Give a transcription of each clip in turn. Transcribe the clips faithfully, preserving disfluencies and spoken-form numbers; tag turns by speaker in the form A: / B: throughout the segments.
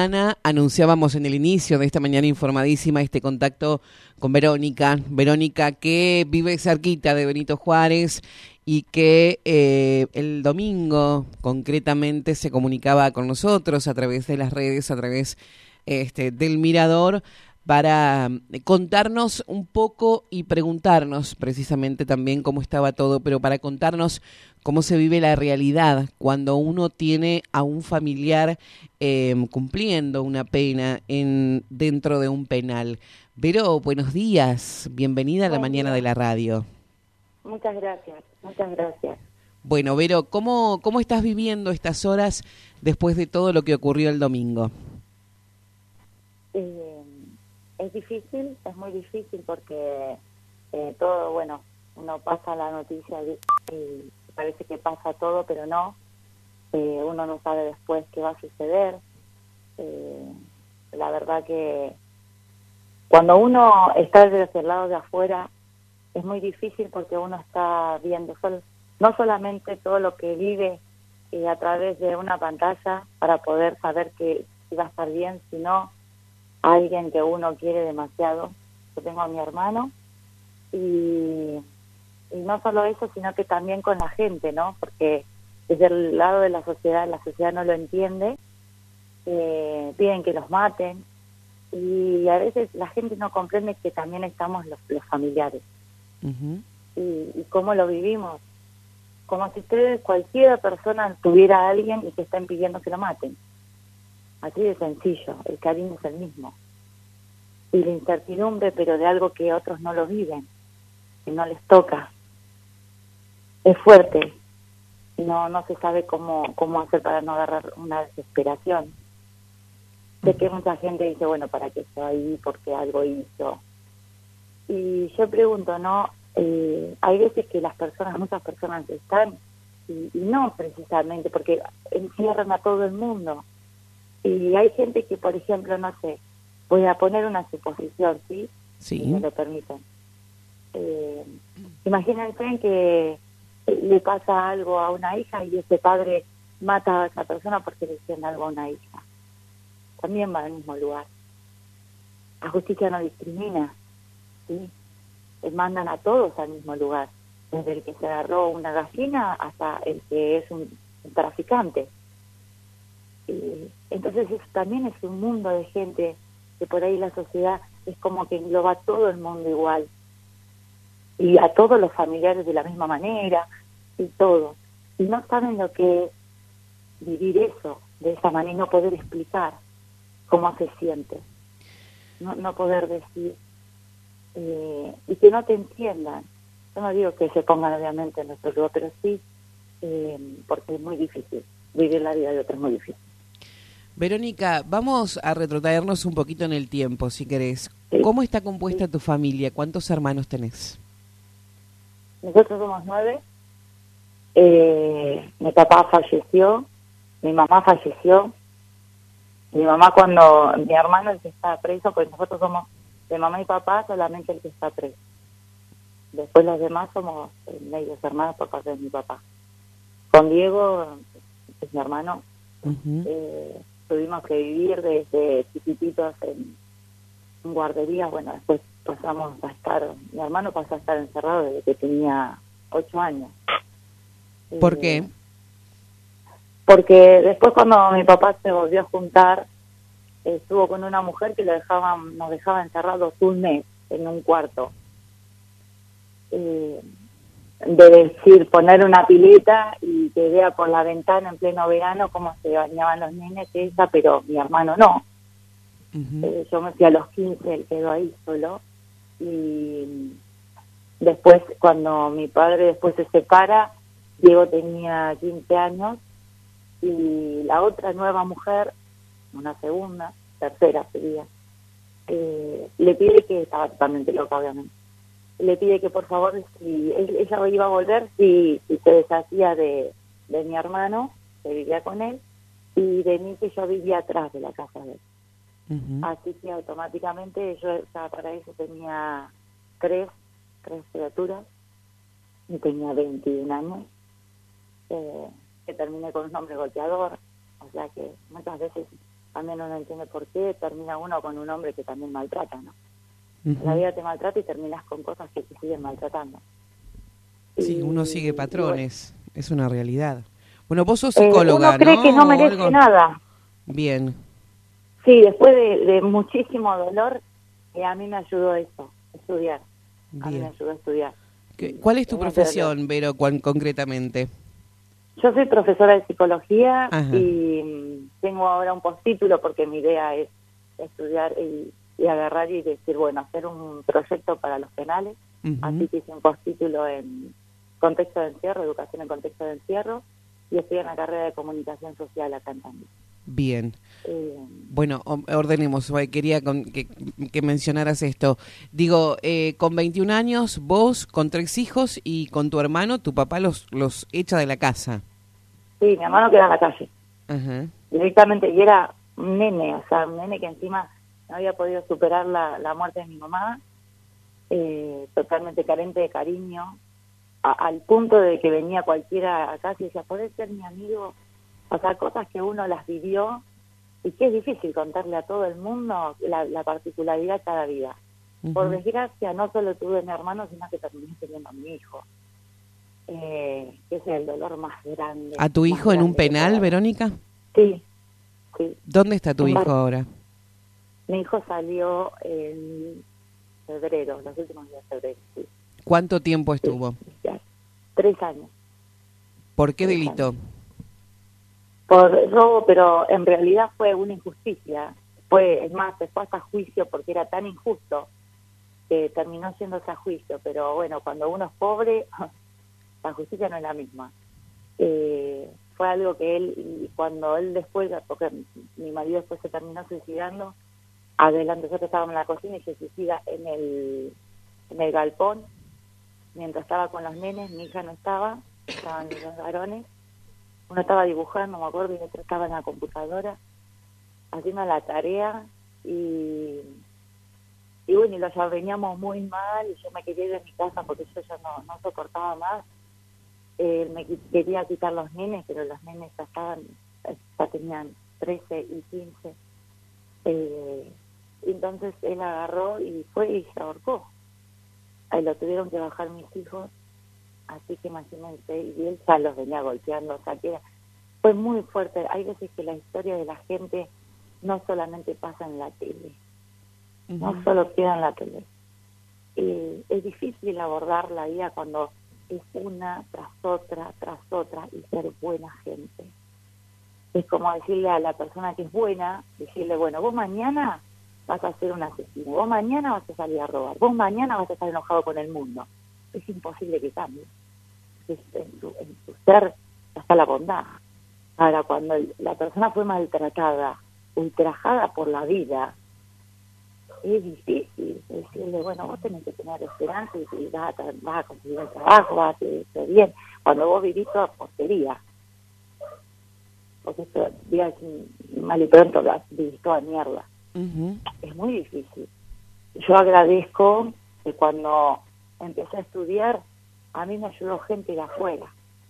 A: mañana anunciábamos en el inicio de esta mañana informadísima este contacto con Verónica, Verónica que vive cerquita de Benito Juárez y que eh, el domingo concretamente se comunicaba con nosotros a través de las redes, a través este, del Mirador, para contarnos un poco y preguntarnos precisamente también cómo estaba todo, pero para contarnos cómo se vive la realidad cuando uno tiene a un familiar eh, cumpliendo una pena en dentro de un penal. Vero, buenos días, bienvenida a la mañana de la radio.
B: Muchas gracias, muchas gracias.
A: Bueno, Vero, ¿cómo, cómo estás viviendo estas horas después de todo lo que ocurrió el domingo?
B: Eh, es difícil, es muy difícil porque eh, todo, bueno, uno pasa la noticia y, y parece que pasa todo, pero no. Eh, uno no sabe después qué va a suceder. Eh, la verdad que cuando uno está desde el lado de afuera es muy difícil porque uno está viendo sol, no solamente todo lo que vive eh, a través de una pantalla para poder saber que va a estar bien, sino a alguien que uno quiere demasiado. Yo tengo a mi hermano y, y no solo eso, sino que también con la gente, ¿no? Porque desde el lado de la sociedad, la sociedad no lo entiende, eh, piden que los maten y a veces la gente no comprende que también estamos los, los familiares. Uh-huh. y, y cómo lo vivimos, como si ustedes, cualquier persona tuviera a alguien y que estén pidiendo que lo maten. Así de sencillo, el cariño es el mismo. Y la incertidumbre, pero de algo que otros no lo viven, que no les toca. Es fuerte. No no se sabe cómo cómo hacer para no agarrar una desesperación. Sé que mucha gente dice, bueno, ¿para qué estoy ahí? Porque algo hizo. Y yo pregunto, ¿no? Eh, hay veces que las personas, muchas personas están, y, y no precisamente, porque encierran a todo el mundo. Y hay gente que, por ejemplo, no sé, voy a poner una suposición, ¿sí?
A: Sí.
B: Si me lo permiten. Eh, imagínense que le pasa algo a una hija y ese padre mata a esa persona porque le hicieron algo a una hija. También va al mismo lugar. La justicia no discrimina, ¿sí? Les mandan a todos al mismo lugar, desde el que se agarró una gallina hasta el que es un, un traficante. Y entonces eso también es un mundo de gente que por ahí la sociedad es como que engloba a todo el mundo igual y a todos los familiares de la misma manera y todo, y no saben lo que es vivir eso de esa manera y no poder explicar cómo se siente, no, no poder decir eh, y que no te entiendan. Yo no digo que se pongan obviamente en nuestro lugar, pero sí eh, porque es muy difícil vivir la vida de otros, es muy difícil.
A: Verónica, vamos a retrotraernos un poquito en el tiempo, si querés.
B: Sí.
A: ¿Cómo está compuesta sí. tu familia? ¿Cuántos hermanos tenés?
B: Nosotros somos nueve. Eh, mi papá falleció, mi mamá falleció. Mi mamá cuando, mi hermano el que está preso, pues nosotros somos de mamá y papá, solamente el que está preso. Después los demás somos eh, medios hermanos por parte de mi papá. Con Diego, que es mi hermano, uh-huh. eh, tuvimos que vivir desde chiquititos en, en guarderías. Bueno, después pasamos a estar, mi hermano pasó a estar encerrado desde que tenía ocho años.
A: ¿Por
B: eh,
A: qué?
B: Porque después cuando mi papá se volvió a juntar, eh, estuvo con una mujer que lo dejaban, nos dejaba encerrados un mes en un cuarto. Eh, de decir, poner una pileta y que vea por la ventana en pleno verano cómo se bañaban los nenes, esa, pero mi hermano no. Uh-huh. Eh, yo me fui a los quince, él quedó ahí solo. Y después, cuando mi padre después se separa, Diego tenía quince años y la otra nueva mujer, una segunda, tercera sería, eh, le pide que, estaba totalmente loca obviamente, le pide que por favor, si ella iba a volver, si, si se deshacía de, de mi hermano, que vivía con él, y de mí, que yo vivía atrás de la casa de él. Uh-huh. Así que automáticamente yo ya para eso tenía tres, tres criaturas, y tenía veintiún años, eh, que terminé con un hombre golpeador, o sea que muchas veces también uno entiende por qué termina uno con un hombre que también maltrata, ¿no?
A: Uh-huh.
B: La vida te maltrata y terminas con cosas que te siguen maltratando.
A: Sí,
B: y,
A: uno sigue patrones,
B: bueno,
A: es una realidad. Bueno, vos sos
B: eh,
A: psicóloga,
B: uno cree
A: ¿no?
B: que no
A: ¿O
B: merece
A: algo?
B: nada.
A: Bien.
B: Sí, después de, de muchísimo dolor, eh, a mí me ayudó eso, estudiar. A mí me
A: Bien.
B: ayudó a estudiar.
A: ¿Qué, ¿Cuál es tu
B: Tenía ese dolor.
A: profesión, Vero, cuan- concretamente?
B: Yo soy profesora de psicología
A: Ajá.
B: y mm, tengo ahora un postítulo porque mi idea es estudiar y, y agarrar y decir, bueno, hacer un proyecto para los penales.
A: Uh-huh.
B: Así que hice un postítulo en contexto de encierro, educación en contexto de encierro, y estoy en la carrera de comunicación social acá en Tandil.
A: Bien.
B: Eh,
A: Bueno, o- ordenemos, eh, quería con- que, que mencionaras esto. Digo, eh, con veintiún años, vos con tres hijos y con tu hermano, tu papá los, los echa de la casa.
B: sí, mi hermano queda en la calle,
A: Ajá.
B: directamente, y era un nene, o sea, un nene que encima no había podido superar la, la muerte de mi mamá, eh, totalmente carente de cariño, a, al punto de que venía cualquiera acá y decía, ¿podés ser mi amigo? O sea, cosas que uno las vivió y que es difícil contarle a todo el mundo la, la particularidad de cada vida. Uh-huh. Por desgracia, no solo tuve a mi hermano, sino que terminé teniendo a mi hijo, eh, que es el dolor más grande.
A: ¿A tu hijo en un penal, Verónica?
B: Sí, sí.
A: ¿Dónde está tu
B: en
A: hijo
B: Bar-
A: ahora?
B: Mi hijo salió en febrero, los últimos días de febrero, sí.
A: ¿Cuánto tiempo estuvo?
B: Sí, ya. Tres años.
A: ¿Por qué
B: Tres
A: delito?
B: años. Por robo, pero en realidad fue una injusticia. Fue, es más, se fue hasta juicio porque era tan injusto que terminó yéndose a juicio. Pero bueno, cuando uno es pobre, la justicia no es la misma. Eh, fue algo que él, y cuando él después, porque mi marido después se terminó suicidando, adelante, nosotros estábamos en la cocina y se suicida en el, en el galpón, mientras estaba con los nenes, mi hija no estaba, estaban los dos varones. Uno estaba dibujando, me acuerdo, y el otro estaba en la computadora haciendo la tarea y, y bueno, y lo ya veníamos muy mal y yo me quería ir de mi casa porque yo ya no, no soportaba más. Eh, me quería quitar los nenes, pero los nenes ya estaban, ya tenían trece y quince. Eh, entonces él agarró y fue y se ahorcó. Ahí lo tuvieron que bajar mis hijos. Así que imagínense, y él ya los venía golpeando, o sea que era, fue muy fuerte. Hay veces que la historia de la gente no solamente pasa en la tele, uh-huh. no solo queda en la tele. Eh, es difícil abordar la vida cuando es una tras otra, tras otra, y ser buena gente. Es como decirle a la persona que es buena, decirle, bueno, vos mañana vas a ser un asesino, vos mañana vas a salir a robar, vos mañana vas a estar enojado con el mundo. Es imposible que cambie. En su, en su ser está la bondad. Ahora, cuando el, la persona fue maltratada, ultrajada por la vida, es difícil decirle, bueno, vos tenés que tener esperanza y vas a, vas a conseguir el trabajo, vas a hacer bien. Cuando vos vivís toda porquería, porque esto, digas mal y pronto, vivís toda mierda. Uh-huh. Es muy difícil. Yo agradezco que cuando empecé a estudiar, a mí me ayudó gente de afuera.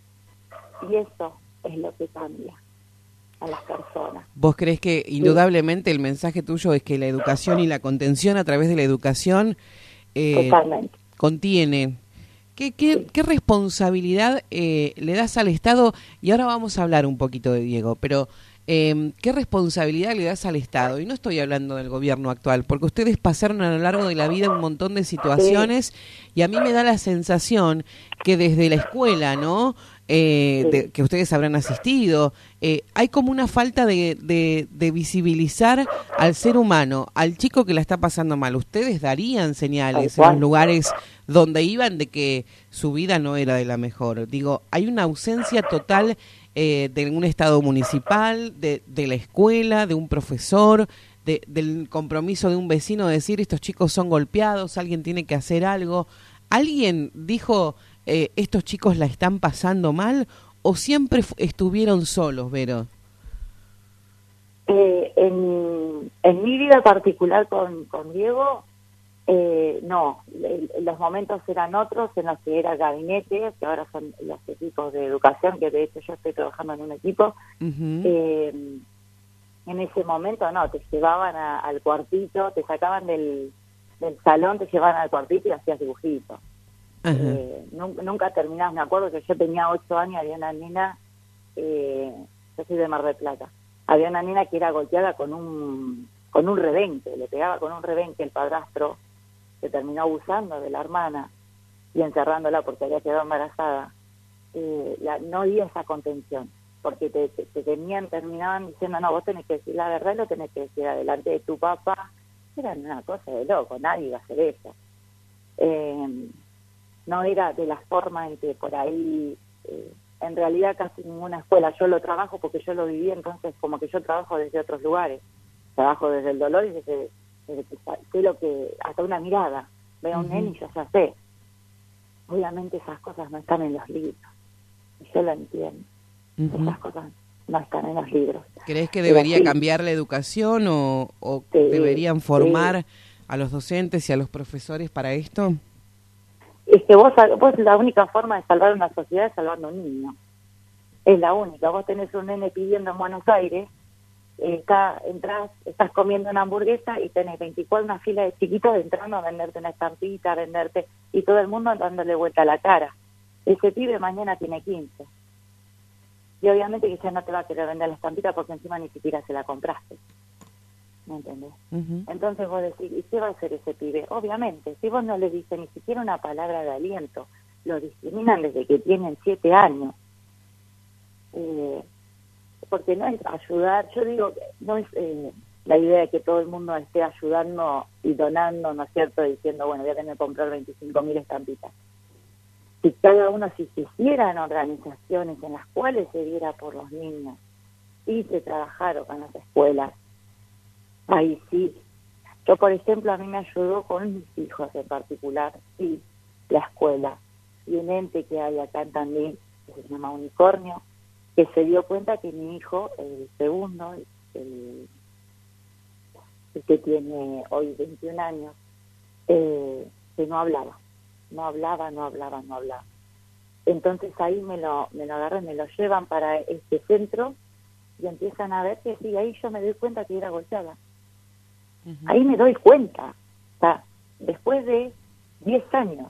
B: Y eso es lo que cambia a las personas.
A: ¿Vos crees que indudablemente el mensaje tuyo es que la educación y la contención a través de la educación eh,
B: Totalmente.
A: contiene? ¿Qué, qué, sí. qué responsabilidad eh, le das al Estado? Y ahora vamos a hablar un poquito de Diego, pero eh, ¿qué responsabilidad le das al Estado? Y no estoy hablando del gobierno actual, porque ustedes pasaron a lo largo de la vida un montón de situaciones sí. y a mí me da la sensación que desde la escuela, ¿no? Eh, sí. de, que ustedes habrán asistido, eh, hay como una falta de, de, de visibilizar al ser humano, al chico que la está pasando mal. ¿Ustedes darían señales en los lugares donde iban de que su vida no era de la mejor? Digo, hay una ausencia total eh, de un estado municipal, de, de la escuela, de un profesor, de, del compromiso de un vecino de decir estos chicos son golpeados, alguien tiene que hacer algo. ¿Alguien dijo eh, estos chicos la están pasando mal o siempre estuvieron solos, Vero?
B: Eh, en, en mi vida particular con, con Diego, eh, no, el, los momentos eran otros en los que era gabinete, que ahora son los equipos de educación, que de hecho yo estoy trabajando en un equipo. Uh-huh. eh, en ese momento no, te llevaban a, al cuartito, te sacaban del, del salón, te llevaban al cuartito y hacías dibujitos. Eh, nunca, nunca terminabas. Me acuerdo que yo tenía ocho años, había una nena, eh, yo soy de Mar del Plata, había una nena que era golpeada con un con un rebenque, le pegaba con un rebenque el padrastro, que terminó abusando de la hermana y encerrándola porque había quedado embarazada. Eh, la, no había esa contención, porque te, te, te tenían, terminaban diciendo, no, vos tenés que decir la verdad y lo tenés que decir adelante de tu papá. Era una cosa de loco, nadie iba a hacer eso. Eh, no era de la forma en que por ahí, eh, en realidad casi ninguna escuela, yo lo trabajo porque yo lo viví, entonces como que yo trabajo desde otros lugares, trabajo desde el dolor y desde, desde que sé lo que, hasta una mirada, veo a un uh-huh. nene y yo ya sé. Obviamente esas cosas no están en los libros, y yo lo entiendo, uh-huh. esas cosas no están en los libros.
A: ¿Crees que debería sí. cambiar la educación o, o sí, deberían formar sí. a los docentes y a los profesores para esto?
B: Es que vos, vos la única forma de salvar una sociedad es salvando a un niño. Es la única. Vos tenés un nene pidiendo en Buenos Aires, eh, está, entras, estás comiendo una hamburguesa y tenés veinticuatro, una fila de chiquitos entrando a venderte una estampita, a venderte, y todo el mundo dándole vuelta a la cara. Ese pibe mañana tiene quince. Y obviamente que ya no te va a querer vender la estampita porque encima ni siquiera se la compraste. ¿Me entendés? Uh-huh. Entonces vos decís, ¿y qué va a hacer ese pibe? Obviamente, si vos no le dices ni siquiera una palabra de aliento, lo discriminan desde que tienen siete años. Eh, porque no es ayudar, yo digo, no es eh, la idea de que todo el mundo esté ayudando y donando, ¿no es cierto?, diciendo, bueno, voy a tener que comprar veinticinco mil estampitas. Si cada uno, si se hicieran organizaciones en las cuales se viera por los niños y se trabajara con las escuelas, ahí sí. Yo, por ejemplo, a mí me ayudó con mis hijos en particular, sí, la escuela. Y un ente que hay acá en Tandil, que se llama Unicornio, que se dio cuenta que mi hijo, el segundo, el, el que tiene hoy veintiún años, eh, que no hablaba. No hablaba, no hablaba, no hablaba. Entonces ahí me lo, me lo agarran, me lo llevan para este centro y empiezan a ver que sí, ahí yo me doy cuenta que era golpeada. Uh-huh. Ahí me doy cuenta, o sea, después de diez años.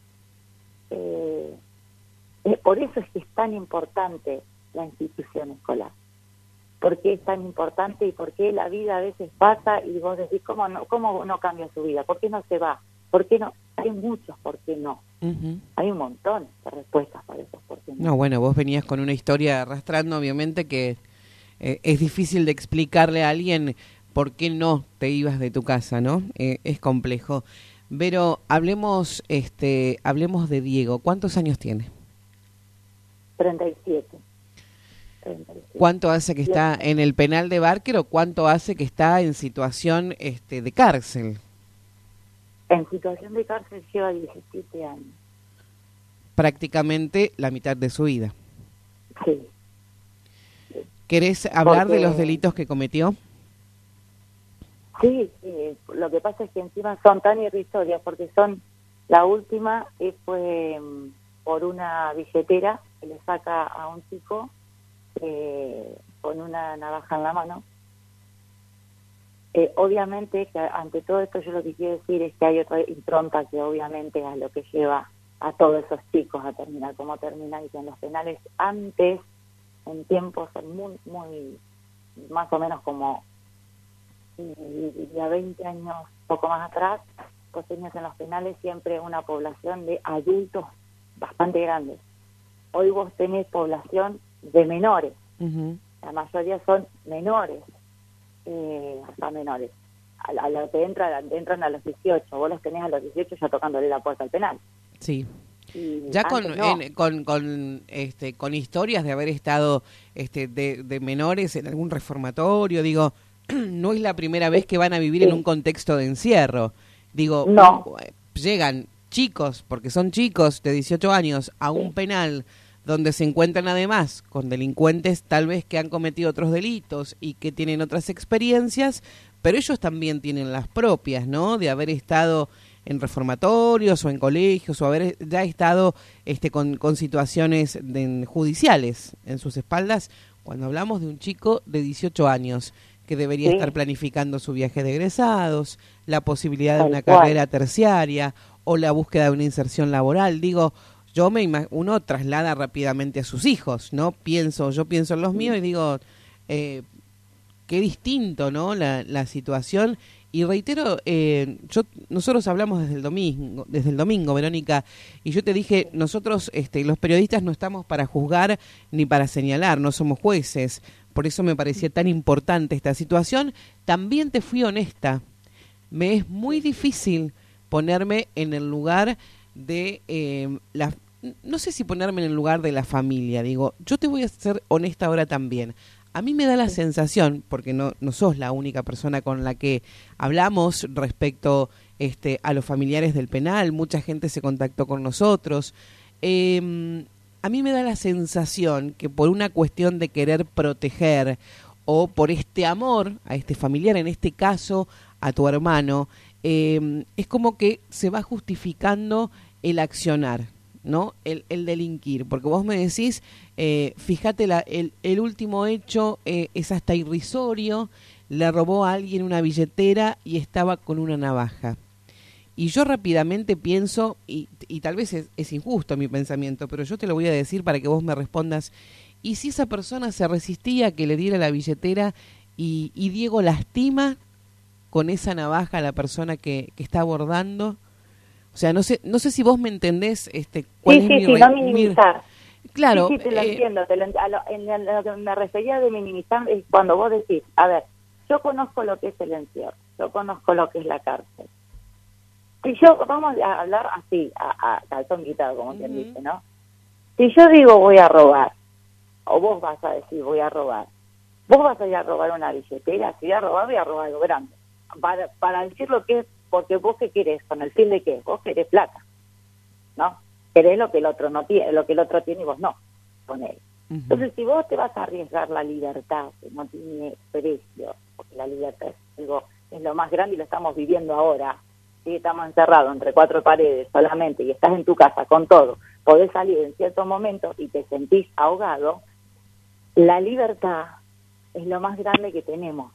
B: Eh, eh, por eso es que es tan importante la institución escolar. ¿Por qué es tan importante y por qué la vida a veces pasa y vos decís, ¿cómo no, cómo no cambia su vida? ¿Por qué no se va? ¿Por qué no? Hay muchos por qué no. Uh-huh. Hay un montón de respuestas para esos por qué no.
A: No, bueno, vos venías con una historia arrastrando, obviamente, que eh, es difícil de explicarle a alguien por qué no te ibas de tu casa, ¿no? Eh, es complejo. Pero hablemos, este, hablemos de Diego. ¿Cuántos años tiene?
B: treinta y siete.
A: ¿Cuánto hace que está en el penal de Barker o cuánto hace que está en situación este, de cárcel?
B: En situación de cárcel lleva diecisiete años.
A: Prácticamente la mitad de su vida.
B: Sí. sí.
A: ¿Querés hablar
B: Porque...
A: de los delitos que cometió?
B: Sí, sí, lo que pasa es que encima son tan irrisorias, porque son, la última eh, fue um, por una billetera que le saca a un chico eh, con una navaja en la mano. Eh, obviamente, que ante todo esto yo lo que quiero decir es que hay otra impronta que obviamente es lo que lleva a todos esos chicos a terminar como terminan, y que en los penales antes, en tiempos muy, muy, más o menos como y a veinte años, poco más atrás, pues tenías en los penales siempre una población de adultos bastante grandes. Hoy vos tenés población de menores, uh-huh. la mayoría son menores, eh, hasta menores. A, a los que entran, entran a los dieciocho, vos los tenés a los dieciocho ya tocándole la puerta al penal.
A: Sí. Y ya con, no. en, con con este con historias de haber estado este de, de menores en algún reformatorio, digo, no es la primera vez que van a vivir sí. en un contexto de encierro. Digo,
B: no.
A: llegan chicos, porque son chicos de dieciocho años, a un sí. penal donde se encuentran además con delincuentes tal vez que han cometido otros delitos y que tienen otras experiencias, pero ellos también tienen las propias, ¿no? De haber estado en reformatorios o en colegios o haber ya estado este con, con situaciones de, judiciales en sus espaldas. Cuando hablamos de un chico de dieciocho años que debería
B: Sí.
A: estar planificando su viaje de egresados, la posibilidad de
B: Tal
A: una
B: cual.
A: carrera terciaria o la búsqueda de una inserción laboral. Digo, yo me ima- uno traslada rápidamente a sus hijos, ¿no? Pienso, yo pienso en los míos y digo, eh, qué distinto, ¿no? La, la situación. Y reitero, eh, yo nosotros hablamos desde el domingo, desde el domingo, Verónica, y yo te dije, nosotros, este, los periodistas no estamos para juzgar ni para señalar, no somos jueces. Por eso me parecía tan importante esta situación. También te fui honesta. Me es muy difícil ponerme en el lugar de eh, la, no sé si ponerme en el lugar de la familia. Digo, yo te voy a ser honesta ahora también. A mí me da la sensación, porque no, no sos la única persona con la que hablamos respecto este, a los familiares del penal, mucha gente se contactó con nosotros. Eh, a mí me da la sensación que por una cuestión de querer proteger o por este amor a este familiar, en este caso a tu hermano, eh, es como que se va justificando el accionar, ¿no? El, el delinquir, porque vos me decís, eh, fíjate, la, el, el último hecho eh, es hasta irrisorio, le robó a alguien una billetera y estaba con una navaja. Y yo rápidamente pienso, y, y tal vez es, es injusto mi pensamiento, pero yo te lo voy a decir para que vos me respondas, ¿y si esa persona se resistía a que le diera la billetera y, y Diego lastima con esa navaja a la persona que, que está abordando? O sea, no sé, no sé si vos me entendés este, cuál
B: Sí,
A: es
B: sí,
A: mi...
B: sí,
A: re-
B: no
A: mi-
B: minimizar.
A: Claro.
B: Sí, sí, te lo
A: eh,
B: entiendo. Te lo, a lo, en, en lo que me refería de minimizar es cuando vos decís, a ver, yo conozco lo que es el encierro, yo conozco lo que es la cárcel. Si yo, vamos a hablar así, a, a calzón quitado, como quien
A: Ujú.
B: dice, ¿no? Si yo digo voy a robar, o vos vas a decir voy a robar, vos vas a ir a robar una billetera, si voy a robar, voy a robar algo grande. Para, para decir lo que es, porque vos qué querés, con el fin de qué, vos querés plata, ¿no? Querés lo que el otro no tiene, lo que el otro tiene y vos no, con él.
A: Ujú.
B: Entonces, si vos te vas a arriesgar la libertad, que no tiene precio, porque la libertad es algo, es lo más grande y lo estamos viviendo ahora, si estamos encerrados entre cuatro paredes solamente y estás en tu casa con todo, podés salir en ciertos momentos y te sentís ahogado, la libertad es lo más grande que tenemos.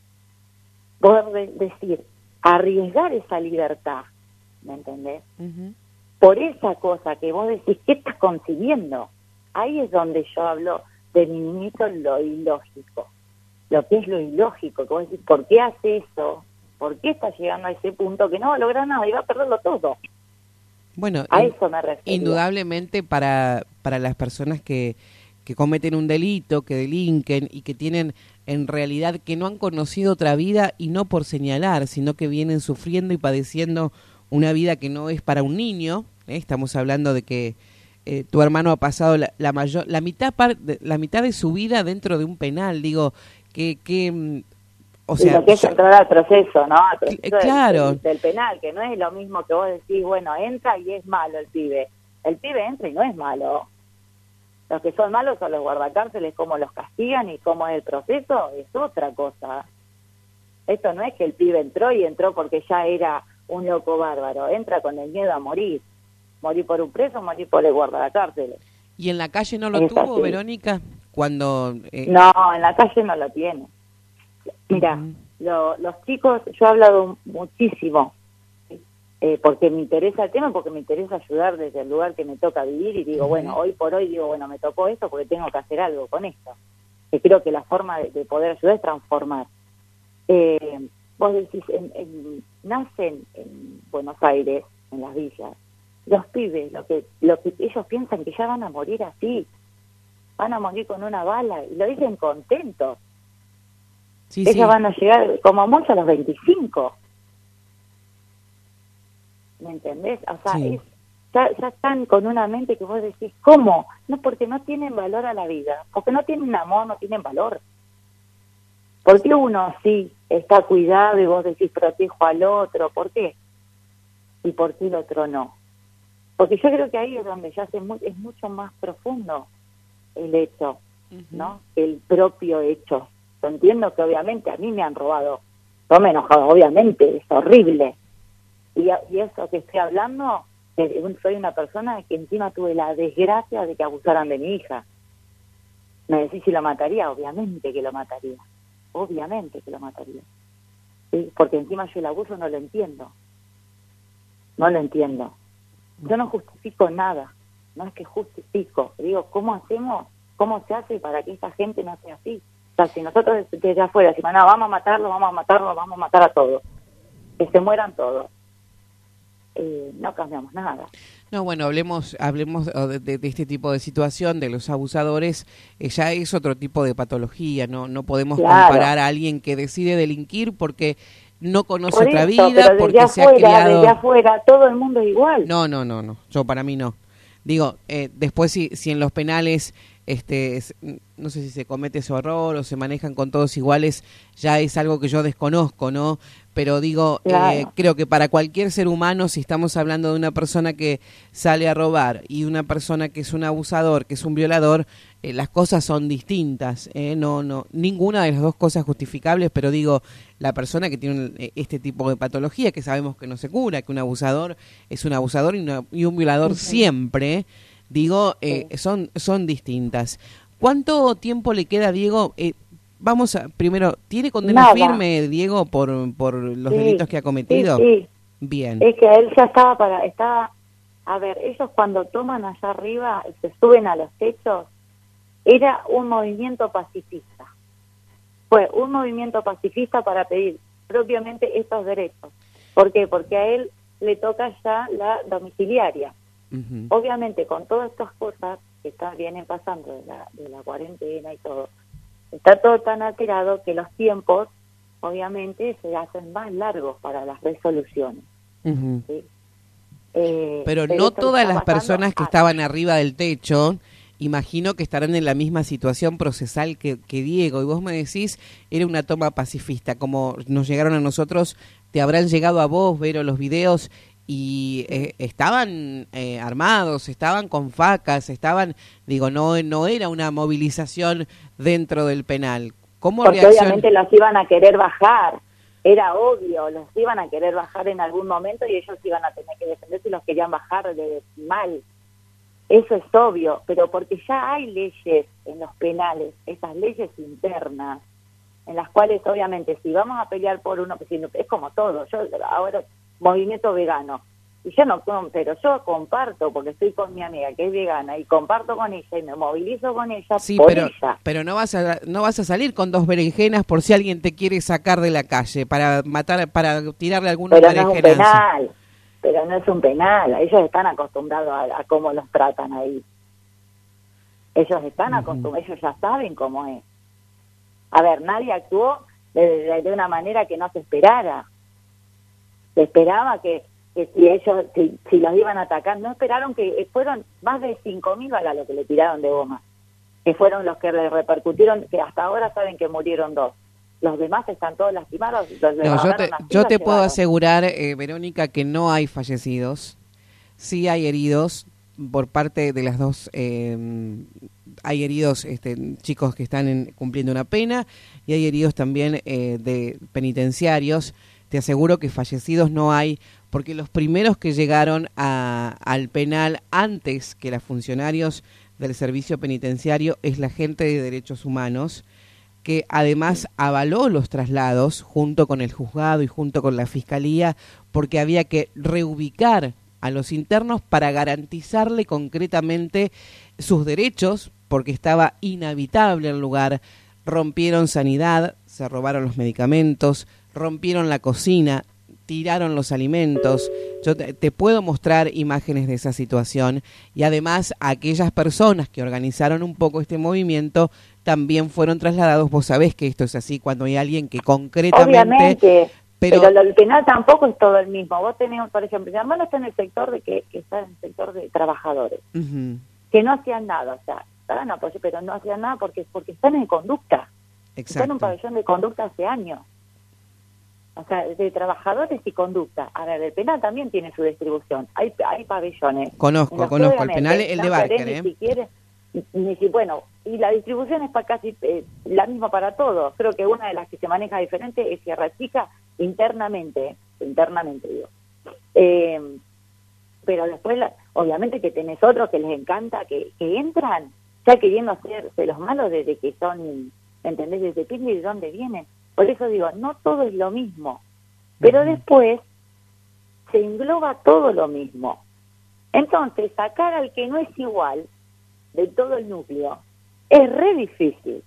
B: Poder decir, arriesgar esa libertad, ¿me entendés?
A: Ujú.
B: Por esa cosa que vos decís, ¿qué estás consiguiendo? Ahí es donde yo hablo de minimizo lo ilógico, lo que es lo ilógico, que vos decís, ¿por qué hace eso? ¿Por qué está llegando a ese punto que no va a lograr nada y va a perderlo todo?
A: Bueno,
B: A
A: in-
B: eso me refiero.
A: indudablemente para, para las personas que, que cometen un delito, que delinquen y que tienen en realidad que no han conocido otra vida y no por señalar, sino que vienen sufriendo y padeciendo una vida que no es para un niño, ¿eh? Estamos hablando de que eh, tu hermano ha pasado la, la mayor, la mitad par, de, la mitad de su vida dentro de un penal, digo, que, que mm, o
B: Y
A: sea,
B: lo que es
A: yo-
B: entrar al proceso, ¿no? Al proceso
A: Cl-
B: del-
A: claro.
B: del, del penal, que no es lo mismo que vos decís, bueno, entra y es malo el pibe. El pibe entra y no es malo. Los que son malos son los guardacárceles, cómo los castigan y cómo es el proceso, es otra cosa. Esto no es que el pibe entró y entró porque ya era un loco bárbaro, entra con el miedo a morir. Morir por un preso, morir por el guardacárceles.
A: y en la calle no lo
B: Es
A: tuvo,
B: así.
A: Verónica, cuando eh,
B: No, en la calle no lo tiene. Mira,
A: Ujú.
B: lo- los chicos, yo he hablado muchísimo, ¿sí? eh, porque me interesa el tema, porque me interesa ayudar desde el lugar que me toca vivir y digo,
A: Ujú.
B: bueno, hoy por hoy digo, bueno, me tocó esto porque tengo que hacer algo con esto. Que creo que la forma de, de poder ayudar es transformar. Eh, vos decís, en, en, nacen en Buenos Aires, en las villas, los pibes, lo que, lo que ellos piensan que ya van a morir así, van a morir con una bala, y lo dicen contentos.
A: sí,
B: Ellos
A: sí.
B: van a llegar como mucho a los veinticinco. ¿Me entendés? O sea,
A: Sí.
B: es, ya, ya están con una mente que vos decís, ¿cómo? No, porque no tienen valor a la vida, porque no tienen amor, no tienen valor. ¿Por qué uno sí está cuidado y vos decís protejo al otro? ¿Por qué? ¿Y por qué el otro no? Porque yo creo que ahí es donde ya se mu- es mucho más profundo el hecho,
A: Ujú.
B: ¿no? El propio hecho. Yo entiendo que obviamente a mí me han robado. Yo me he enojado, obviamente, es horrible. Y, a- y eso que estoy hablando, eh, un- soy una persona que encima tuve la desgracia de que abusaran de mi hija. Me decís si lo mataría, obviamente que lo mataría. obviamente que lo mataría. ¿Sí? Porque encima yo el abuso no lo entiendo. No lo entiendo. Yo no justifico nada. No es que justifico. Digo, ¿cómo hacemos? ¿Cómo se hace para que esta gente no sea así? O sea, si nosotros desde afuera decimos, no, vamos a matarlo, vamos a matarlo, vamos a matar a todos. Que se mueran todos. Eh, no cambiamos nada.
A: No, bueno, hablemos hablemos de, de, de este tipo de situación, de los abusadores, eh, ya es otro tipo de patología, no no podemos
B: Claro.
A: comparar a alguien que decide delinquir porque no conoce
B: Por
A: otra
B: eso,
A: vida,
B: pero
A: porque
B: desde
A: se ha
B: afuera,
A: criado...
B: desde afuera, todo el mundo es igual.
A: No, no, no, no, yo para mí no. Digo, eh, después si, si en los penales, este, es, no sé si se comete ese horror o se manejan con todos iguales, ya es algo que yo desconozco, ¿no? Pero digo,
B: Claro.
A: eh, creo que para cualquier ser humano, si estamos hablando de una persona que sale a robar y de una persona que es un abusador, que es un violador, eh, las cosas son distintas, ¿eh? No, no, ninguna de las dos cosas justificables, pero digo, la persona que tiene un, este tipo de patología, que sabemos que no se cura, que un abusador es un abusador y, una, y un violador uh-huh. siempre, digo, eh, sí. son, son distintas. ¿Cuánto tiempo le queda, Diego? Eh, Vamos a, primero, ¿tiene condena
B: Nada.
A: firme, Diego, por por los
B: sí,
A: delitos que ha cometido?
B: Sí, sí.
A: Bien.
B: Es que él ya estaba para, estaba, a ver, ellos cuando toman allá arriba, se suben a los techos, era un movimiento pacifista. Fue un movimiento pacifista para pedir propiamente estos derechos. ¿Por qué? Porque a él le toca ya la domiciliaria. Uh-huh. Obviamente, con todas estas cosas que están, vienen pasando de la, de la cuarentena y todo, está todo tan alterado que los tiempos, obviamente, se hacen más largos para las resoluciones.
A: Uh-huh.
B: ¿Sí? Eh,
A: pero, pero no todas las personas que a... estaban arriba del techo, imagino que estarán en la misma situación procesal que, que Diego. Y vos me decís, era una toma pacifista. Como nos llegaron a nosotros, te habrán llegado a vos, Vero, los videos, y eh, estaban eh, armados, estaban con facas, estaban, digo, no no era una movilización dentro del penal. ¿Cómo
B: Porque
A: reaccion...
B: obviamente los iban a querer bajar, era obvio, los iban a querer bajar en algún momento y ellos iban a tener que defenderse y los querían bajar de mal. Eso es obvio, pero porque ya hay leyes en los penales, esas leyes internas, en las cuales obviamente si vamos a pelear por uno, es como todo, yo ahora... movimiento vegano, y yo no, pero yo comparto, porque estoy con mi amiga que es vegana, y comparto con ella, y me movilizo con ella
A: sí,
B: por
A: pero,
B: ella.
A: pero no vas a no vas a salir con dos berenjenas por si alguien te quiere sacar de la calle, para matar, para tirarle alguna
B: pero
A: berenjena.
B: No es un penal, pero no es un penal, ellos están acostumbrados a, a cómo los tratan ahí. Ellos están uh-huh. acostumbrados, ellos ya saben cómo es. A ver, nadie actuó de, de, de una manera que no se esperara. Se esperaba que, que si ellos, si, si los iban a atacar, no esperaron que, fueron más de cinco mil balas lo que le tiraron de goma, que fueron los que le repercutieron, que hasta ahora saben que murieron dos. Los demás están todos lastimados. Los
A: no, yo te, yo te puedo asegurar, eh, Verónica, que no hay fallecidos, sí hay heridos por parte de las dos, eh, hay heridos este, chicos que están en, cumpliendo una pena, y hay heridos también eh, de penitenciarios. Te aseguro que fallecidos no hay, porque los primeros que llegaron a, al penal antes que los funcionarios del servicio penitenciario es la gente de derechos humanos, que además avaló los traslados junto con el juzgado y junto con la fiscalía, porque había que reubicar a los internos para garantizarle concretamente sus derechos, porque estaba inhabitable el lugar. Rompieron sanidad, se robaron los medicamentos, rompieron la cocina, tiraron los alimentos. Yo te, te puedo mostrar imágenes de esa situación, y además aquellas personas que organizaron un poco este movimiento también fueron trasladados. Vos sabés que esto es así cuando hay alguien que concretamente...
B: Obviamente, pero,
A: pero
B: el penal tampoco es todo el mismo. Vos tenés, por ejemplo, mi hermano está en el sector de que, que está en el sector de trabajadores, uh-huh. que no hacían nada, o sea, estaban apoyo, pero no hacían nada porque porque están en conducta.
A: Exacto.
B: Están en un pabellón de conducta hace años. O sea, de trabajadores y conducta. A ver, el penal también tiene su distribución. Hay hay pabellones.
A: Conozco, conozco. El penal, el de Barker, ¿eh?
B: Ni siquiera, ni si, bueno, y la distribución es para casi eh, la misma para todos. Creo que una de las que se maneja diferente es Sierra Chica internamente, internamente digo. Eh, pero después, la, obviamente que tenés otros que les encanta, que, que entran ya queriendo hacerse los malos desde que son ¿entendés? Depende de dónde vienen. Por eso digo, no todo es lo mismo, pero después se engloba todo lo mismo. Entonces, sacar al que no es igual de todo el núcleo es re difícil.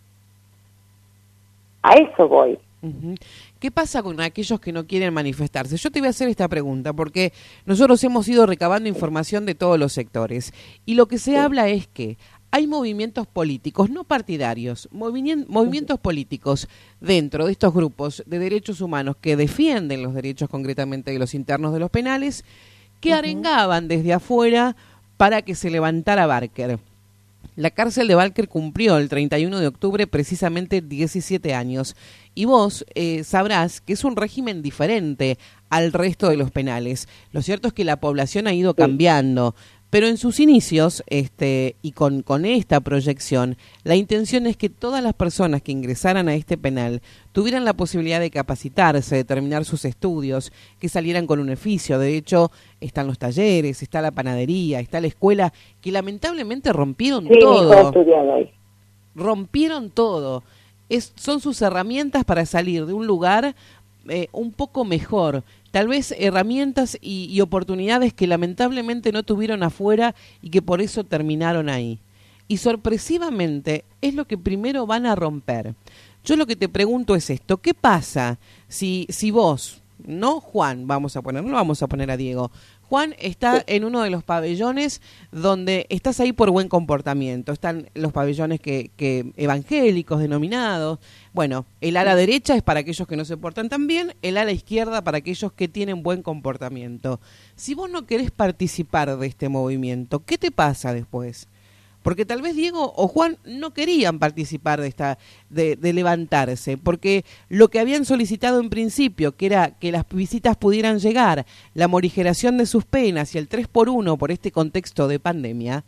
B: A eso voy.
A: Uh-huh. ¿Qué pasa con aquellos que no quieren manifestarse? Yo te voy a hacer esta pregunta porque nosotros hemos ido recabando información de todos los sectores y lo que se sí. habla es que hay movimientos políticos, no partidarios, movimientos, movimientos políticos dentro de estos grupos de derechos humanos que defienden los derechos concretamente de los internos de los penales, que uh-huh. arengaban desde afuera para que se levantara Barker. La cárcel de Barker cumplió el treinta y uno de octubre precisamente diecisiete años. Y vos eh, sabrás que es un régimen diferente al resto de los penales. Lo cierto es que la población ha ido cambiando, pero en sus inicios, este, y con, con esta proyección, la intención es que todas las personas que ingresaran a este penal tuvieran la posibilidad de capacitarse, de terminar sus estudios, que salieran con un oficio. De hecho, están los talleres, está la panadería, está la escuela, que lamentablemente rompieron
B: sí,
A: todo.
B: Ahí.
A: Rompieron todo. Es, son sus herramientas para salir de un lugar eh, un poco mejor. Tal vez herramientas y, y oportunidades que lamentablemente no tuvieron afuera y que por eso terminaron ahí. Y sorpresivamente es lo que primero van a romper. Yo lo que te pregunto es esto, ¿qué pasa si, si vos, no Juan, vamos a poner, no vamos a poner a Diego, Juan está en uno de los pabellones donde estás ahí por buen comportamiento, están los pabellones que, que evangélicos denominados, bueno, el ala derecha es para aquellos que no se portan tan bien, el ala izquierda para aquellos que tienen buen comportamiento. Si vos no querés participar de este movimiento, ¿qué te pasa después? Porque tal vez Diego o Juan no querían participar de esta de, de levantarse, porque lo que habían solicitado en principio, que era que las visitas pudieran llegar, la morigeración de sus penas y el tres por uno por este contexto de pandemia,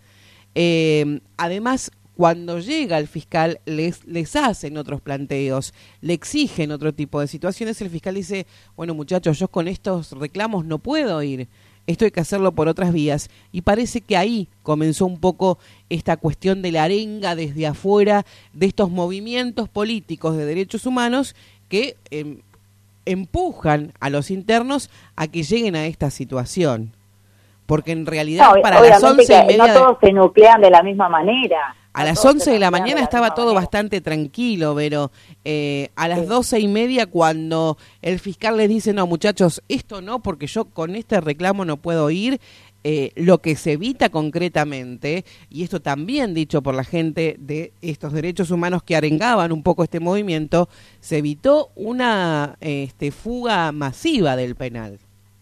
A: eh, además, cuando llega el fiscal, les, les hacen otros planteos, le exigen otro tipo de situaciones, el fiscal dice, bueno muchachos, yo con estos reclamos no puedo ir, esto hay que hacerlo por otras vías, y parece que ahí comenzó un poco esta cuestión de la arenga desde afuera de estos movimientos políticos de derechos humanos que eh, empujan a los internos a que lleguen a esta situación. Porque en realidad
B: no,
A: para las once y media...
B: No todos se nuclean de la misma manera.
A: A las once de la mañana estaba todo bastante tranquilo, pero eh, a las doce y media cuando el fiscal les dice, no muchachos, esto no, porque yo con este reclamo no puedo ir, eh, lo que se evita concretamente, y esto también dicho por la gente de estos derechos humanos que arengaban un poco este movimiento, se evitó una este, fuga masiva del penal.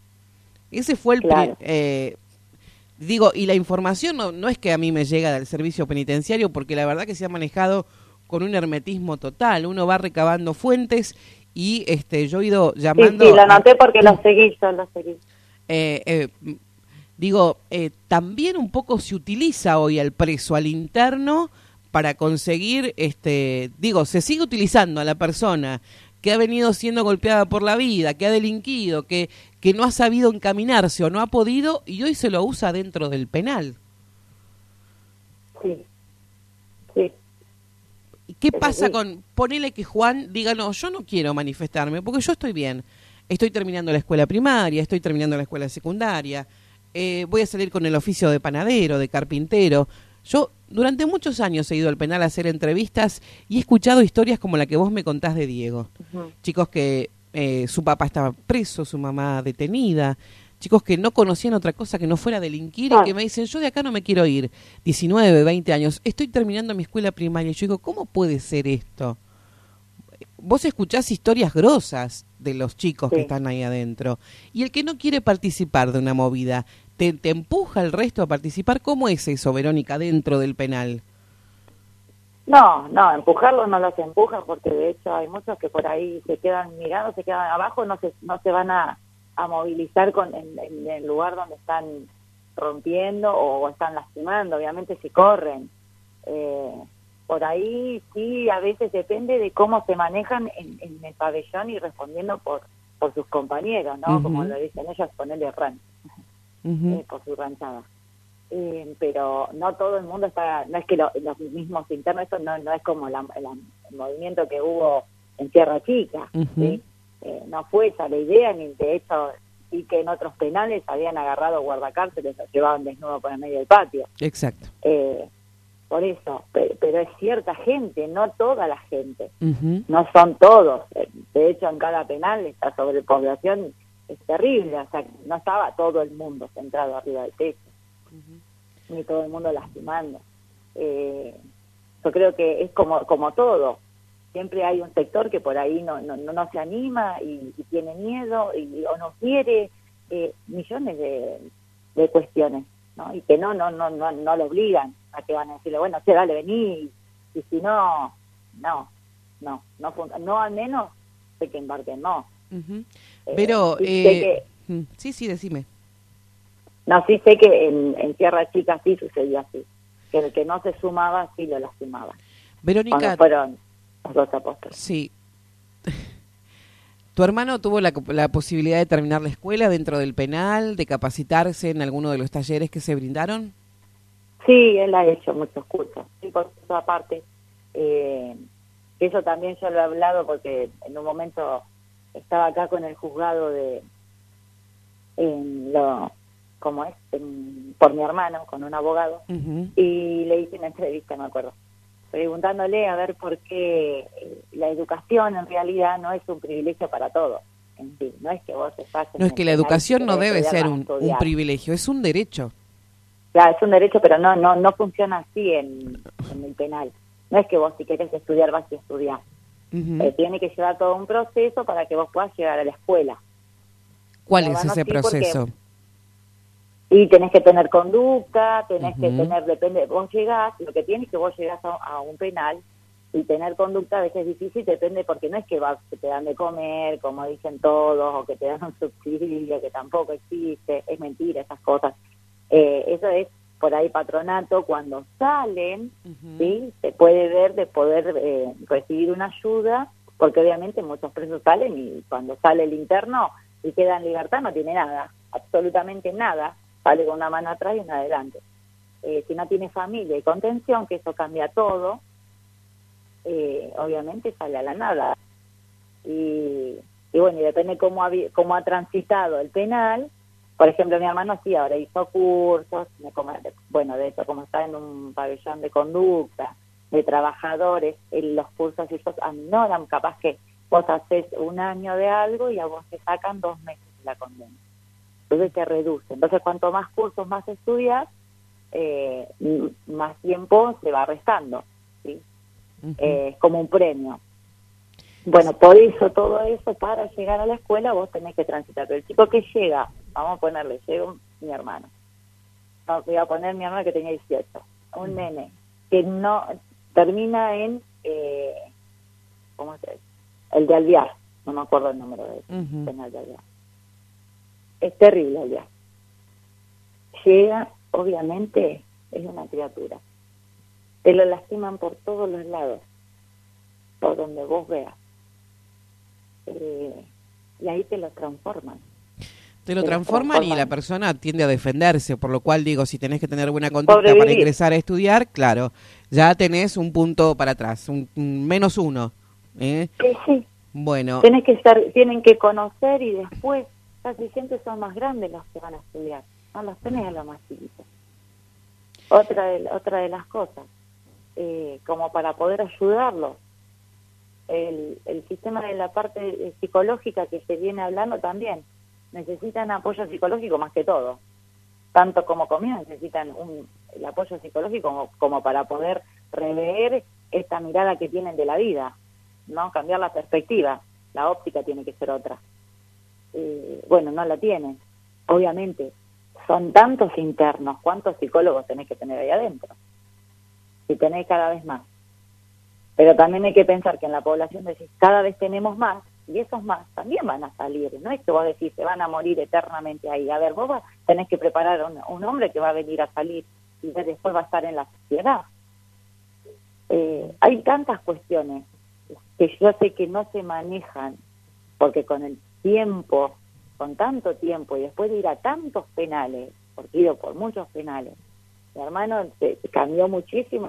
A: Ese fue el...
B: Claro.
A: Eh, Digo, y la información no, no es que a mí me llega del servicio penitenciario, porque la verdad que se ha manejado con un hermetismo total. Uno va recabando fuentes y este yo he ido llamando...
B: Sí, sí, lo noté porque lo seguí, yo lo seguí.
A: Eh, eh, digo, eh, también un poco se utiliza hoy al preso, al interno, para conseguir, este digo, se sigue utilizando a la persona que ha venido siendo golpeada por la vida, que ha delinquido, que, que no ha sabido encaminarse o no ha podido, y hoy se lo usa dentro del penal.
B: Sí, sí.
A: ¿Y qué pasa con, ponele que Juan diga, no, yo no quiero manifestarme, porque yo estoy bien, estoy terminando la escuela primaria, estoy terminando la escuela secundaria, eh, voy a salir con el oficio de panadero, de carpintero. Yo durante muchos años he ido al penal a hacer entrevistas y he escuchado historias como la que vos me contás de Diego. Uh-huh. Chicos que eh, su papá estaba preso, su mamá detenida, chicos que no conocían otra cosa que no fuera delinquir ah. y que me dicen, yo de acá no me quiero ir, diecinueve, veinte años, estoy terminando mi escuela primaria. Y yo digo, ¿cómo puede ser esto? Vos escuchás historias grosas de los chicos sí. que están ahí adentro. Y el que no quiere participar de una movida, te, te empuja el resto a participar. ¿Cómo es eso, Verónica, dentro del penal?
B: No, no, empujarlos no los empujan, porque de hecho hay muchos que por ahí se quedan mirando, se quedan abajo, no se no se van a, a movilizar con en, en el lugar donde están rompiendo o, o están lastimando, obviamente si corren. Eh, por ahí sí, a veces depende de cómo se manejan en, en el pabellón y respondiendo por por sus compañeros, ¿no? Uh-huh. Como lo dicen ellos, ponerle ran, uh-huh. eh, por su ranchada. Eh, pero no todo el mundo está, no es que lo, los mismos internos, eso no, no es como la, la, el movimiento que hubo en Tierra Chica, uh-huh. ¿sí? Eh, no fue esa la idea, ni de hecho, y que en otros penales habían agarrado guardacárceles, los llevaban desnudos por el medio del patio.
A: Exacto.
B: Eh, por eso, pero, pero es cierta gente, no toda la gente,
A: uh-huh.
B: no son todos. De hecho, en cada penal esta sobrepoblación es terrible, o sea, no estaba todo el mundo centrado arriba del techo, uh-huh. ni todo el mundo lastimando. Eh, yo creo que es como como todo, siempre hay un sector que por ahí no no, no se anima y, y tiene miedo y o no quiere, eh, millones de, de cuestiones, ¿no? Y que no no no no no lo obligan, a que van a decirle, bueno, sí, dale, vení, y, y si no, no, no, no, no al menos de que embarquen, no.
A: Uh-huh. Pero,
B: eh,
A: eh, que, sí, sí, decime.
B: No, sí sé que en, en Tierra Chica sí sucedió así, que el que no se sumaba sí lo lastimaba.
A: Verónica,
B: cuando fueron los dos apóstoles.
A: Sí. ¿Tu hermano tuvo la, la posibilidad de terminar la escuela dentro del penal, de capacitarse en alguno de los talleres que se brindaron?
B: Sí, él ha hecho muchos cursos. Y por eso aparte, eh, eso también yo lo he hablado porque en un momento estaba acá con el juzgado de, en lo, ¿cómo es? En, por mi hermano, con un abogado, uh-huh. y le hice una entrevista, me acuerdo, preguntándole a ver por qué la educación en realidad no es un privilegio para todos. En fin, no es que vos estás...
A: No, es que la educación no debe ser un, un privilegio, es un derecho.
B: Claro, es un derecho, pero no no no funciona así en, en el penal. No es que vos si querés estudiar vas a estudiar. Uh-huh. Eh, tiene que llevar todo un proceso para que vos puedas llegar a la escuela.
A: ¿Cuál es ese proceso?
B: Porque, y tenés que tener conducta, tenés uh-huh. que tener, depende, vos llegás, lo que tienes es que vos llegás a, a un penal y tener conducta a veces es difícil, depende, porque no es que, vas, que te dan de comer, como dicen todos, o que te dan un subsidio, que tampoco existe, es mentira esas cosas. Eh, eso es por ahí patronato, cuando salen, uh-huh. ¿sí? Se puede ver de poder eh, recibir una ayuda, porque obviamente muchos presos salen y cuando sale el interno y queda en libertad no tiene nada, absolutamente nada, sale con una mano atrás y una adelante. Eh, si no tiene familia y contención, que eso cambia todo, eh, obviamente sale a la nada. Y, y bueno, y depende cómo ha, cómo ha transitado el penal. Por ejemplo, mi hermano sí, ahora hizo cursos, bueno, de eso, como está en un pabellón de conducta, de trabajadores, en los cursos esos aminoran, capaz que vos haces un año de algo y a vos te sacan dos meses de la condena. Entonces te reduce. Entonces, cuanto más cursos, más estudias, eh, más tiempo se va restando, ¿sí? Uh-huh. Eh, es como un premio. Bueno, por eso, todo eso, para llegar a la escuela, vos tenés que transitar. Pero el chico que llega, vamos a ponerle, llega un, mi hermano. No, voy a poner mi hermano que tenía dieciocho. Un uh-huh. nene que no termina en, eh, ¿cómo se dice? El de Alvear. No me acuerdo el número de ese, uh-huh. penal de Alvear. Es terrible Alvear. Llega, obviamente, es una criatura. Te lo lastiman por todos los lados, por donde vos veas. Eh, y ahí te lo transforman.
A: Te lo transforman y la persona tiende a defenderse, por lo cual digo, si tenés que tener buena conducta para ingresar a estudiar, claro, ya tenés un punto para atrás, un, un menos uno. ¿eh?
B: Sí, sí.
A: Bueno.
B: Tenés que estar, tienen que conocer y después, casi siempre son más grandes los que van a estudiar, no los tenés a los más chiquitos. Otra de, otra de las cosas, eh, como para poder ayudarlos. El, el sistema de la parte psicológica que se viene hablando también, necesitan apoyo psicológico más que todo, tanto como comida necesitan un, el apoyo psicológico como, como para poder rever esta mirada que tienen de la vida, no cambiar la perspectiva, la óptica tiene que ser otra. Eh, bueno, no la tienen, obviamente, son tantos internos, ¿cuántos psicólogos tenés que tener ahí adentro? Si tenés cada vez más. Pero también hay que pensar que en la población decís, cada vez tenemos más, y esos más también van a salir. No es que vos decís, se van a morir eternamente ahí. A ver, vos vas, tenés que preparar a un, un hombre que va a venir a salir y después va a estar en la sociedad. Eh, hay tantas cuestiones que yo sé que no se manejan, porque con el tiempo, con tanto tiempo, y después de ir a tantos penales, porque he ido por muchos penales, mi hermano se, se cambió muchísimo.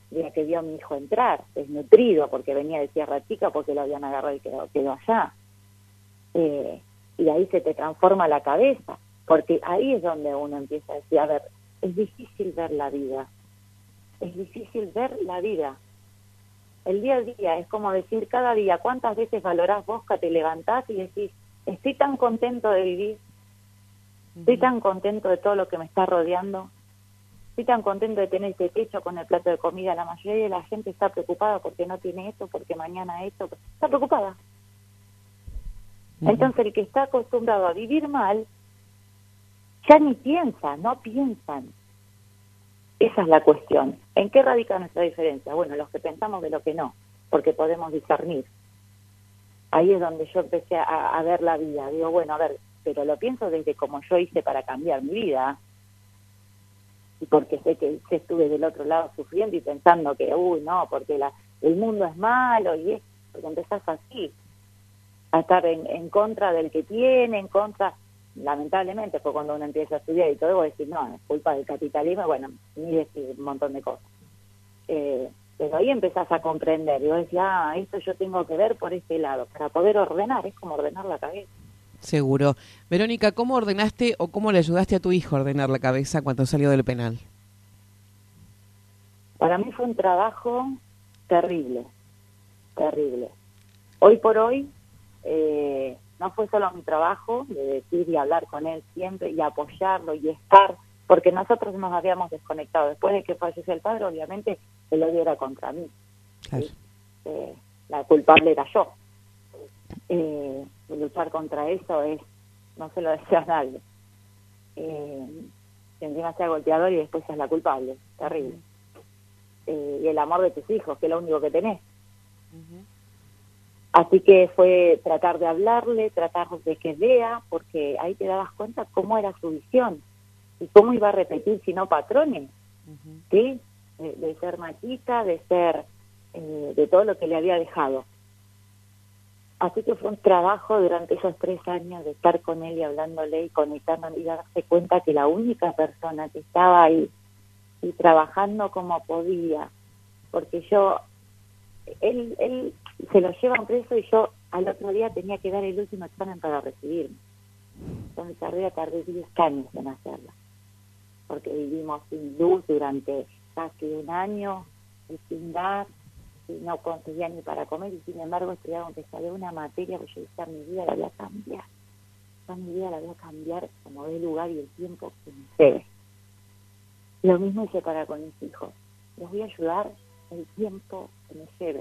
B: día que vio a mi hijo entrar, desnutrido, porque venía de Sierra Chica, porque lo habían agarrado y quedó, quedó allá. Eh, y ahí se te transforma la cabeza, porque ahí es donde uno empieza a decir, a ver, es difícil ver la vida, es difícil ver la vida. El día a día es como decir cada día, ¿cuántas veces valorás vos que te levantás y decís, estoy tan contento de vivir, estoy tan contento de todo lo que me está rodeando, estoy tan contento de tener este techo con el plato de comida? La mayoría de la gente está preocupada porque no tiene esto, porque mañana esto, está preocupada. Uh-huh. Entonces el que está acostumbrado a vivir mal, ya ni piensa, no piensan. Esa es la cuestión. ¿En qué radica nuestra diferencia? Bueno, los que pensamos de lo que no, porque podemos discernir. Ahí es donde yo empecé a, a ver la vida. Digo, bueno, a ver, pero lo pienso desde como yo hice para cambiar mi vida, y porque sé que estuve del otro lado sufriendo y pensando que, uy, no, porque la, el mundo es malo, y es porque empezás así, a estar en, en contra del que tiene, en contra... Lamentablemente fue cuando uno empieza a estudiar y todo, vos decís, no, es culpa del capitalismo, bueno, ni decir un montón de cosas. Eh, pero ahí empezás a comprender, y vos decís, ah, esto yo tengo que ver por este lado, para poder ordenar, es como ordenar la cabeza.
A: Seguro. Verónica, ¿cómo ordenaste o cómo le ayudaste a tu hijo a ordenar la cabeza cuando salió del penal?
B: Para mí fue un trabajo terrible, terrible. Hoy por hoy, eh, no fue solo mi trabajo de decir y hablar con él siempre y apoyarlo y estar, porque nosotros nos habíamos desconectado. Después de que falleció el padre, obviamente, el odio era contra mí.
A: Claro.
B: ¿Sí? Eh, la culpable era yo. Eh, luchar contra eso es, no se lo desea a nadie. Eh, encima sea golpeador y después seas la culpable, terrible. Eh, y el amor de tus hijos, que es lo único que tenés. Uh-huh. Así que fue tratar de hablarle, tratar de que vea, porque ahí te dabas cuenta cómo era su visión y cómo iba a repetir, si no patrones, uh-huh. ¿sí? De, de ser machista, de ser, eh, de todo lo que le había dejado. Así que fue un trabajo durante esos tres años de estar con él y hablándole y conectándole y darse cuenta que la única persona que estaba ahí y trabajando como podía, porque yo, él, él se lo llevan preso y yo al otro día tenía que dar el último examen para recibirme. Con mi carrera tardé diez años en hacerla, porque vivimos sin luz durante casi un año, y sin dar, y no conseguía ni para comer, y sin embargo estudiaba aunque salió una materia, porque yo decía, mi vida la voy a cambiar, ya mi vida la voy a cambiar como de lugar y el tiempo que me lleve. Lo mismo hice para con mis hijos, les voy a ayudar el tiempo que me lleve.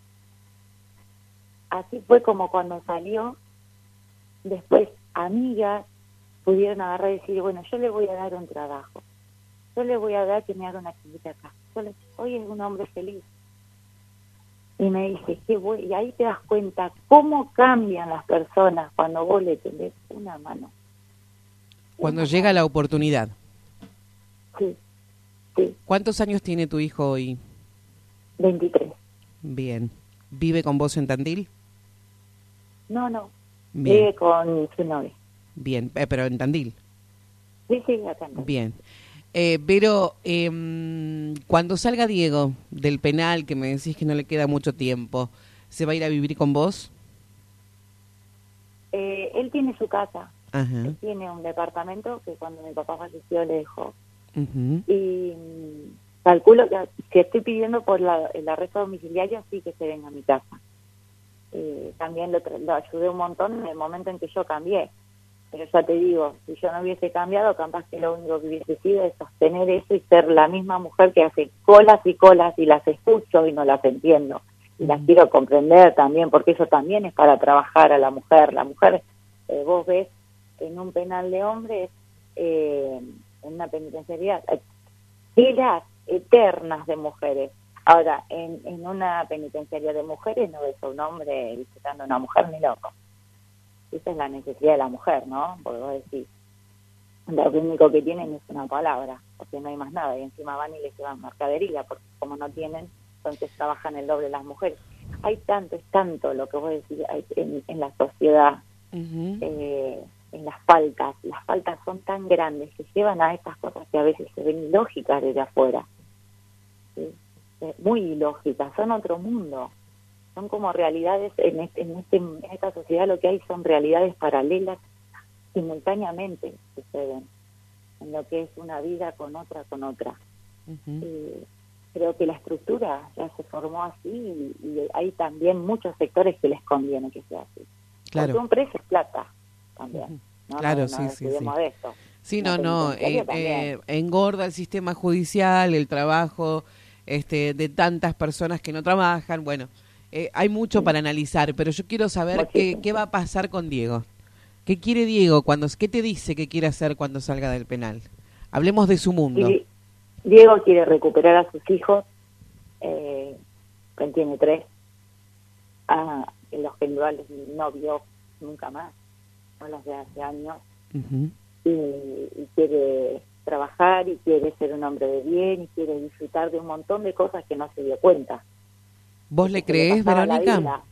B: Así fue como cuando salió, después amigas pudieron agarrar y decir, bueno, yo le voy a dar un trabajo, yo le voy a dar que me haga una clínica acá. Yo le, hoy es un hombre feliz. Y me dice, qué bueno, y ahí te das cuenta cómo cambian las personas cuando vos le tendés una mano.
A: Cuando una llega mano. La oportunidad.
B: Sí, sí.
A: ¿Cuántos años tiene tu hijo hoy?
B: veintitrés.
A: Bien. ¿Vive con vos en Tandil?
B: No, no.
A: Bien.
B: Vive con su novia.
A: Bien, eh, pero en Tandil.
B: Sí, sí, acá en Tandil.
A: Bien. Eh, pero eh, cuando salga Diego del penal, que me decís que no le queda mucho tiempo, ¿se va a ir a vivir con vos?
B: Eh, él tiene su casa.
A: Ajá.
B: Él tiene un departamento que cuando mi papá falleció le dejó.
A: Uh-huh.
B: Y um, calculo que, que estoy pidiendo por la, el arresto domiciliario, así que se venga a mi casa. Eh, también lo, lo ayudé un montón en el momento en que yo cambié. Pero ya te digo, si yo no hubiese cambiado, capaz que lo único que hubiese sido es sostener eso y ser la misma mujer que hace colas y colas y las escucho y no las entiendo. Y las quiero comprender también, porque eso también es para trabajar a la mujer. La mujer, eh, vos ves en un penal de hombres, eh, en una penitenciaría, filas eternas de mujeres. Ahora, en, en una penitenciaria de mujeres no ves a un hombre visitando a una mujer ni loco. Esa es la necesidad de la mujer, ¿no? Porque vos decís, lo único que tienen es una palabra, porque no hay más nada, y encima van y les llevan mercadería, porque como no tienen, entonces trabajan el doble las mujeres. Hay tanto, es tanto lo que vos decís hay en, en la sociedad, uh-huh. eh, en las faltas. Las faltas son tan grandes que llevan a estas cosas que a veces se ven ilógicas desde afuera. ¿Sí? eh, muy ilógicas, son otro mundo. Son como realidades, en, este, en, este, en esta sociedad lo que hay son realidades paralelas, simultáneamente suceden, en lo que es una vida con otra, con otra. Uh-huh. eh, creo que la estructura ya se formó así y, y hay también muchos sectores que les conviene que sea así.
A: Claro.
B: Porque un precio es plata también. Uh-huh. ¿no?
A: Claro,
B: no,
A: sí,
B: no
A: sí, sí.
B: De esto.
A: Sí, no, no, eh, eh, engorda el sistema judicial, el trabajo este, de tantas personas que no trabajan, bueno, eh, hay mucho sí. para analizar, pero yo quiero saber qué, qué va a pasar con Diego. ¿Qué quiere Diego? Cuando, ¿Qué te dice que quiere hacer cuando salga del penal? Hablemos de su mundo.
B: Sí, Diego quiere recuperar a sus hijos, eh, él tiene tres, a los que no vio nunca más, no los de hace años, uh-huh. y, y quiere trabajar y quiere ser un hombre de bien y quiere disfrutar de un montón de cosas que no se dio cuenta.
A: ¿Vos le creés, Verónica?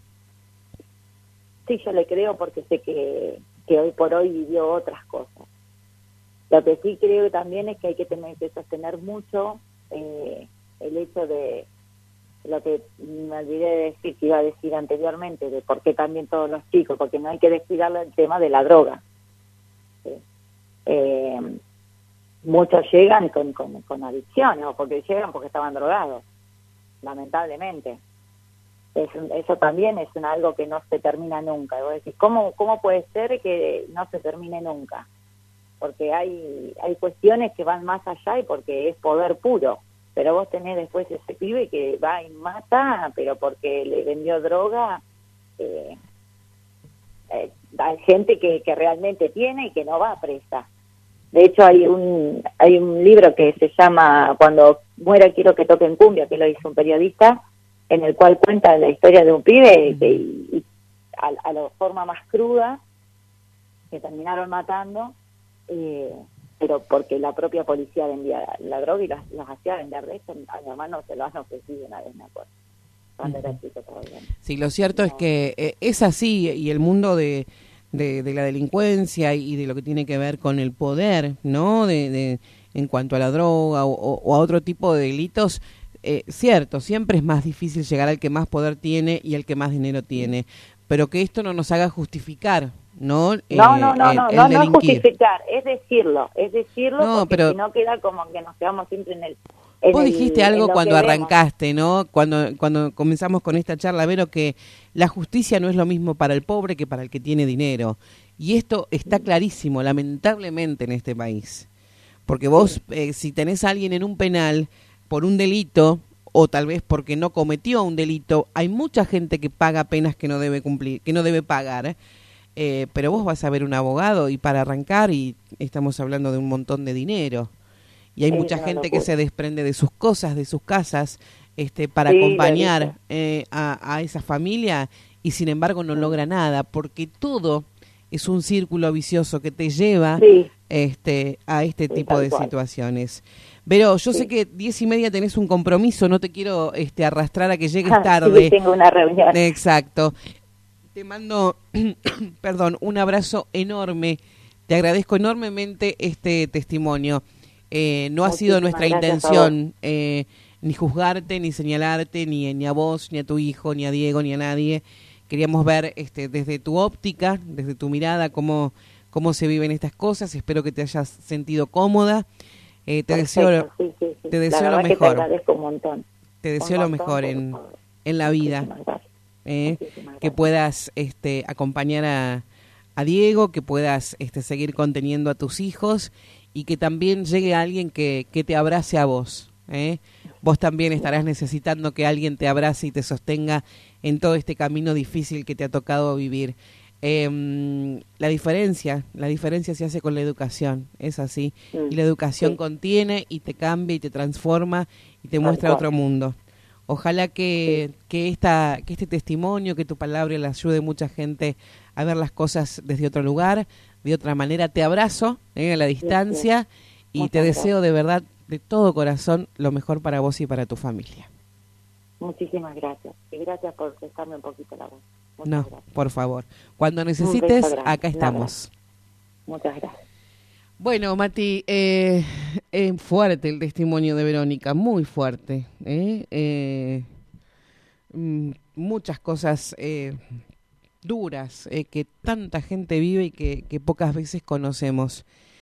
B: Sí, yo le creo porque sé que, que hoy por hoy vivió otras cosas. Lo que sí creo también es que hay que tener que sostener mucho eh, el hecho de lo que me olvidé de decir, que iba a decir anteriormente, de por qué también todos los chicos, porque no hay que descuidar el tema de la droga. ¿Sí? Eh, muchos llegan con, con, con adicciones, o porque llegan porque estaban drogados, lamentablemente. Es un, eso también es un, algo que no se termina nunca. Y vos decís, ¿cómo, ¿cómo puede ser que no se termine nunca? Porque hay hay cuestiones que van más allá y porque es poder puro. Pero vos tenés después ese pibe que va y mata, pero porque le vendió droga. Eh, eh, hay gente que, que realmente tiene y que no va presa. De hecho, hay un hay un libro que se llama Cuando muera quiero que toquen cumbia, que lo hizo un periodista, en el cual cuenta la historia de un pibe que y, y a, a la forma más cruda, que terminaron matando, eh, pero porque la propia policía vendía la droga y las, las hacía vender. De hecho, a mi hermano se lo han ofrecido una vez, me acuerdo, cuando era chico todavía.
A: Sí, lo cierto no. es que eh, es así, y el mundo de, de, de la delincuencia y de lo que tiene que ver con el poder, ¿no? De, de en cuanto a la droga o, o, o a otro tipo de delitos, eh, cierto, siempre es más difícil llegar al que más poder tiene y al que más dinero tiene, pero que esto no nos haga justificar, ¿no?
B: No, eh, no, no, el, no, el no, no es justificar, es decirlo, es decirlo, no, porque pero si no queda como que nos quedamos siempre en el... En
A: vos
B: el,
A: dijiste algo cuando arrancaste, ¿no? Cuando cuando comenzamos con esta charla, Vero, que la justicia no es lo mismo para el pobre que para el que tiene dinero. Y esto está clarísimo, lamentablemente, en este país. Porque vos, eh, si tenés a alguien en un penal por un delito, o tal vez porque no cometió un delito, hay mucha gente que paga penas que no debe cumplir, que no debe pagar, ¿eh? Eh, pero vos vas a ver un abogado y para arrancar, y estamos hablando de un montón de dinero. Y hay sí, mucha gente que se desprende de sus cosas, de sus casas, este, para sí, acompañar eh, a, a esa familia, y sin embargo no sí. logra nada, porque todo es un círculo vicioso que te lleva sí. este, a este sí, tipo de cual. situaciones. Pero yo sí. sé que diez y media tenés un compromiso, no te quiero este, arrastrar a que llegues ah, tarde.
B: Sí, tengo una reunión.
A: Exacto. Te mando, perdón, un abrazo enorme. Te agradezco enormemente este testimonio. Eh, no Muchísimas ha sido nuestra intención eh, ni juzgarte, ni señalarte, ni, ni a vos, ni a tu hijo, ni a Diego, ni a nadie. Queríamos ver este, desde tu óptica, desde tu mirada, cómo, cómo se viven estas cosas. Espero que te hayas sentido cómoda. Eh, te
B: Perfecto,
A: deseo,
B: sí, sí, sí.
A: Te deseo
B: la
A: lo mejor.
B: Te agradezco un montón.
A: Te deseo
B: un
A: lo
B: montón,
A: mejor en, en la vida. Eh, que puedas este, acompañar a, a Diego, que puedas este, seguir conteniendo a tus hijos, y que también llegue alguien que, que te abrace a vos. ¿eh? Vos también estarás necesitando que alguien te abrace y te sostenga en todo este camino difícil que te ha tocado vivir. Eh, la diferencia, la diferencia se hace con la educación, es así. Sí, y la educación sí. contiene y te cambia y te transforma y te muestra otro mundo. Ojalá que, sí. que, esta, que este testimonio, que tu palabra le ayude a mucha gente a ver las cosas desde otro lugar, de otra manera. Te abrazo eh, a la distancia sí, sí. y Muchas te gracias. deseo de verdad, de todo corazón, lo mejor para vos y para tu familia.
B: Muchísimas gracias. Y gracias por prestarme un poquito la voz. Muchas
A: no,
B: gracias.
A: Por favor. Cuando necesites, acá estamos.
B: Muchas gracias.
A: Bueno, Mati, eh, eh, fuerte el testimonio de Verónica, muy fuerte. ¿eh? Eh, mm, muchas cosas eh, duras eh, que tanta gente vive y que, que pocas veces conocemos.